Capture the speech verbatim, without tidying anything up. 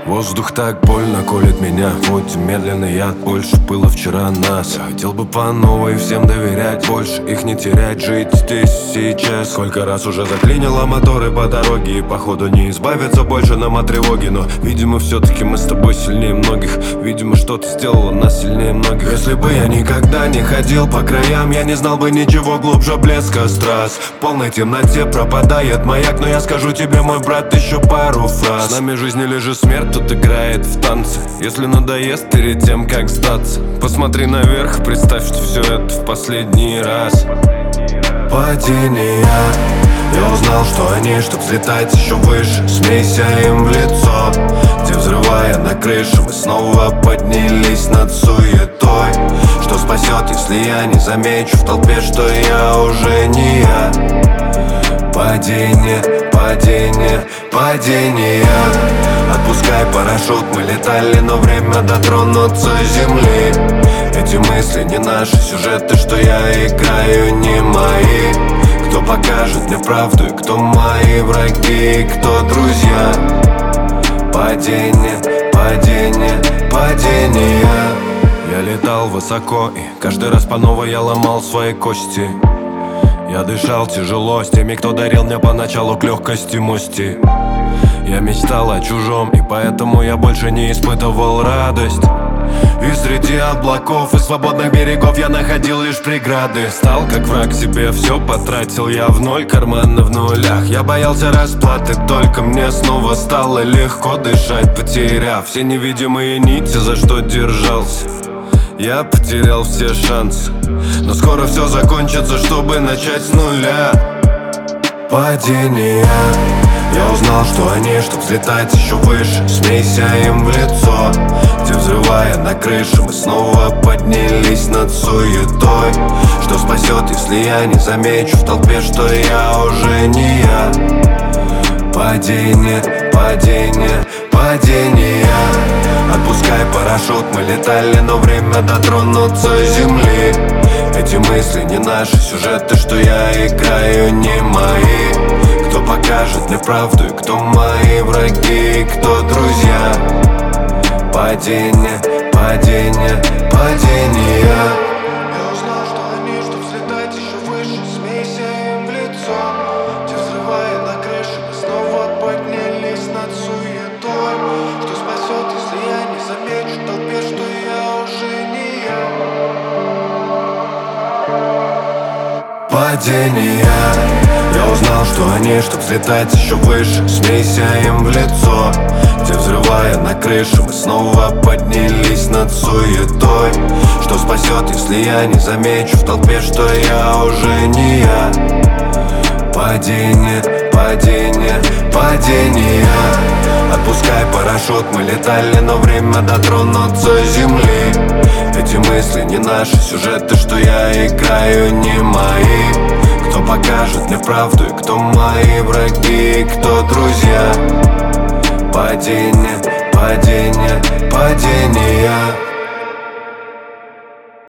Воздух так больно колет меня, хоть медленный яд, больше было вчера нас. Я хотел бы по новой всем доверять, больше их не терять, жить здесь сейчас. Сколько раз уже заклинило моторы по дороге, и походу не избавиться больше нам от тревоги. Но, видимо, все-таки мы с тобой сильнее многих, видимо, что-то сделало нас сильнее многих. Если бы я никогда не ходил по краям, я не знал бы ничего глубже блеска страз. В полной темноте пропадает маяк, но я скажу тебе, мой брат, еще пару фраз. С нами жизнь или же смерть тут играет в танцы. Если надоест перед тем, как сдаться, посмотри наверх, представь, что все это в последний раз. Падения. Я узнал, что они, чтоб взлетать еще выше, смейся им в лицо. Где, взрывая на крыше, мы снова поднялись над суетой. Что спасет, если я не замечу в толпе, что я уже не я? Падение, падение, падение. Отпускай парашют, мы летали, но время дотронуться земли. Эти мысли не наши, сюжеты, что я играю, не мои. Кто покажет мне правду, и кто мои враги, и кто друзья? Падение, падение, падение. Я летал высоко, и каждый раз по новой я ломал свои кости. Я дышал тяжело с теми, кто дарил мне поначалу к легкости мости. Я мечтал о чужом, и поэтому я больше не испытывал радость. И среди облаков и свободных берегов я находил лишь преграды. Стал как враг себе, все потратил я в ноль, карманы в нулях. Я боялся расплаты, только мне снова стало легко дышать, потеряв все невидимые нити, за что держался. Я потерял все шансы, но скоро все закончится, чтобы начать с нуля. Падения. Я узнал, что они, чтоб взлетать еще выше, смейся им в лицо. Где, взрывая на крыше, мы снова поднялись над суетой. Что спасет, если я не замечу в толпе, что я уже не я? Падение, падение, падение. Отпускай парашют, мы летали, но время дотронуться земли. Эти мысли не наши, сюжеты, что я играю, не мои. Кто покажет мне правду, и кто мои враги, и кто друзья? Падение, падение, падение. Я узнал, что они, чтоб взлетать еще выше, смейся им в лицо. Где, взрывая на крыше, мы снова поднялись над суетой. Что спасет, если я не замечу в толпе, что я уже не я? Падения. Я узнал, что они, чтоб взлетать еще выше, смейся им в лицо. Где, взрывая на крыше, мы снова поднялись над суетой. Что спасет, если я не замечу в толпе, что я уже не я? Падение, падение, падение. Отпускай парашют, мы летали, но время дотронуться земли. Эти мысли не наши, сюжеты, что я играю, не мои. Кто покажет мне правду, и кто мои враги, и кто друзья? Падение, падение, падение.